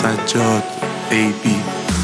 سجاد بیبی.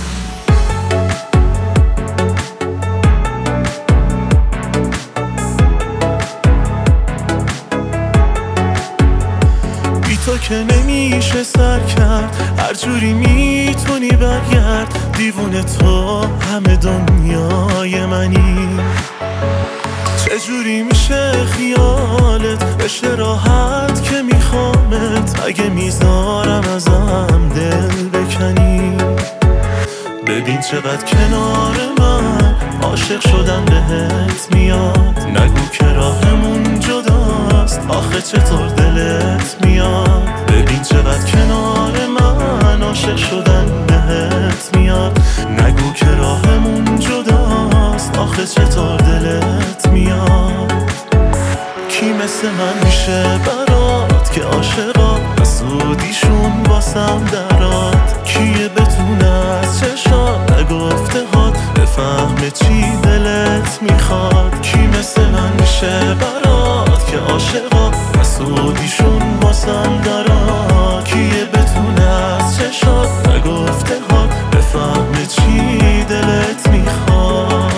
بی تو که نمیشه سر کرد، هر جوری میتونی برگرد. دیوونه تو همه دنیای منی، چجوری میشه خیالت بشه راحت که میخوامت. اگه میذارم ازم دل بکنی، ببین چقدر کنار من عاشق شدن بهت میاد. نگو که راهمون جداست، آخه چطور دلت میاد. ببین چقدر کنار من عاشق شدن بهت میاد. نگو که راهمون جداست، آخه چطور دلت میاد. کی مثل من میشه برات که عاشقا زودیشون واسم درات. کیه بتونه از چشات نگفته هات بفهمه چی دلت میخواد. کی مثل من میشه برات که عاشقا زودیشون واسم درات. کیه بتونه از چشات نگفته هات بفهمه چی دلت میخواد.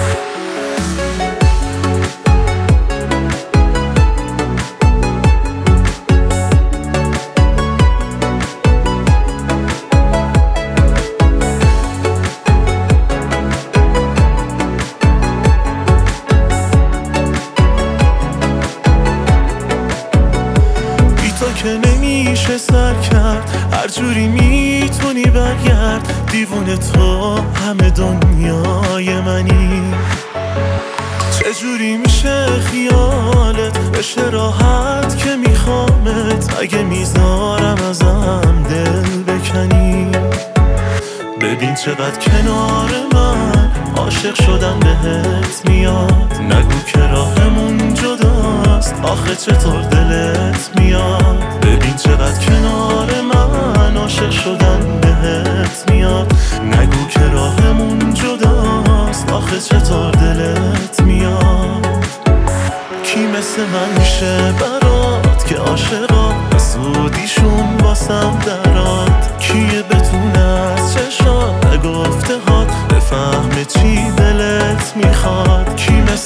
که نمیشه سر کرد، هر جوری میتونی برگرد. دیوونه تو همه دنیای منی، چجوری میشه خیالت بشه راحت که میخوامت. اگه میذارم ازم دل بکنی، ببین چقدر کنار من عاشق شدن بهت میاد. نگو که راهمون جداست، آخه چطور دلت میاد. ببین چقدر کنار من عاشق شدن بهت میاد. نگو که راهمون جداست، آخه چطور دلت میاد. کی مثل من میشه برات که عاشقا زودیشون واسم درات. کیه بتونه از چشات نگفته هات بفهمه چی دلت میخواد. کی مثل